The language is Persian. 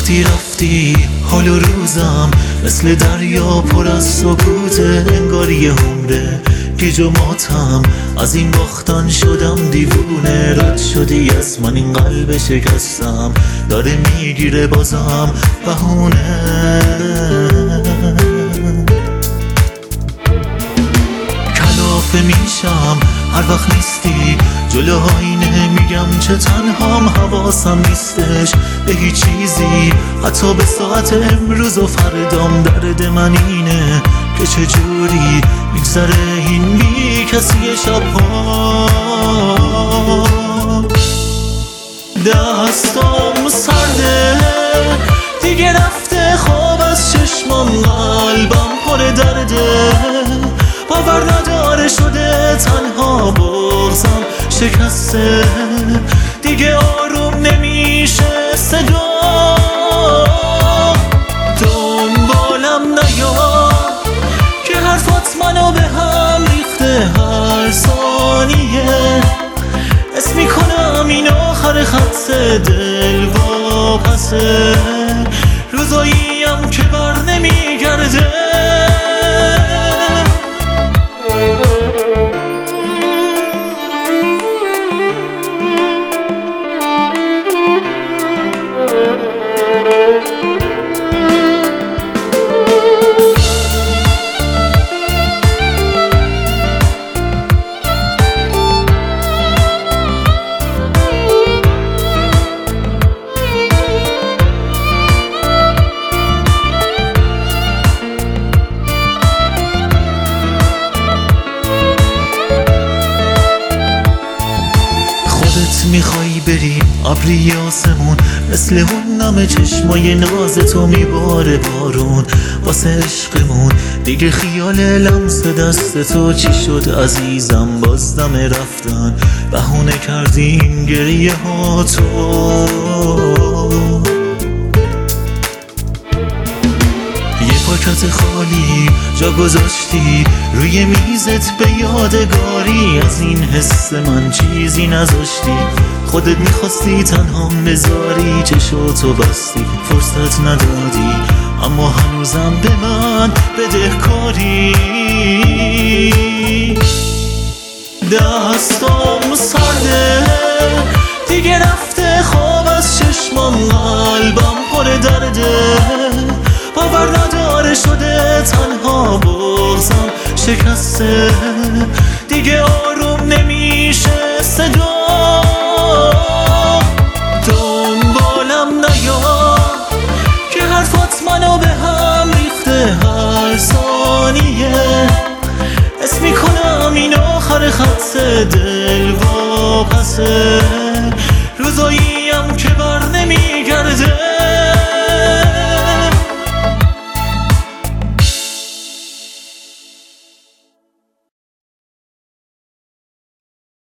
وقتی رفتی حال و روزم مثل دریا پر از سکوته، انگار یه عمره گیج و ماتم، از این باختن شدم دیوونه. رد شدی از من این قلب شکستم، داره میگیره بازم بهونه. کلافه میشم هر وقت نیستی جلو آینه، میگم چه تنهام، حواسم نیستش به هیچ چیزی، حتی به ساعت امروز و فردام. درد من اینه که چجوری میگذره این بی کسی شبها. دستام سرده دیگه، رفته خواب از چشمام، قلبم پر درده، باور نداره شده تنها، بغضم شکسته دیگه آروم نمیشه صدا. دنبالم نیا که حرفات منو به هم ریخته، هر ثانیه اسم میکنم این آخر خط دل واپسه، روزاییم که بر نمیگرده. میخوایی بری ابری آسمون، مثل اون نم چشمای ناز تو میباره بارون واسه عشقمون. دیگه خیال لمس دست تو چی شد عزیزم، باز دم رفتن بهونه کردیم گریه ها تو. پاکت خالی جا گذاشتی روی میزت به یادگاری، از این حس من چیزی نذاشتی، خودت میخواستی تنهام بذاری، چشاتو بستی فرصت ندادی، اما هنوزم به من بدهکاری. دستام سرده دیگه، رفته خواب از چشمام، قلبم پر درده، باور نداره شده تنها، بغضم شکسته دیگه آروم نمیشه صدا. دنبالم نیا که حرفات منو به هم ریخته، هر ثانیه اسم میکنم این آخر خط دل واپسه، روزایی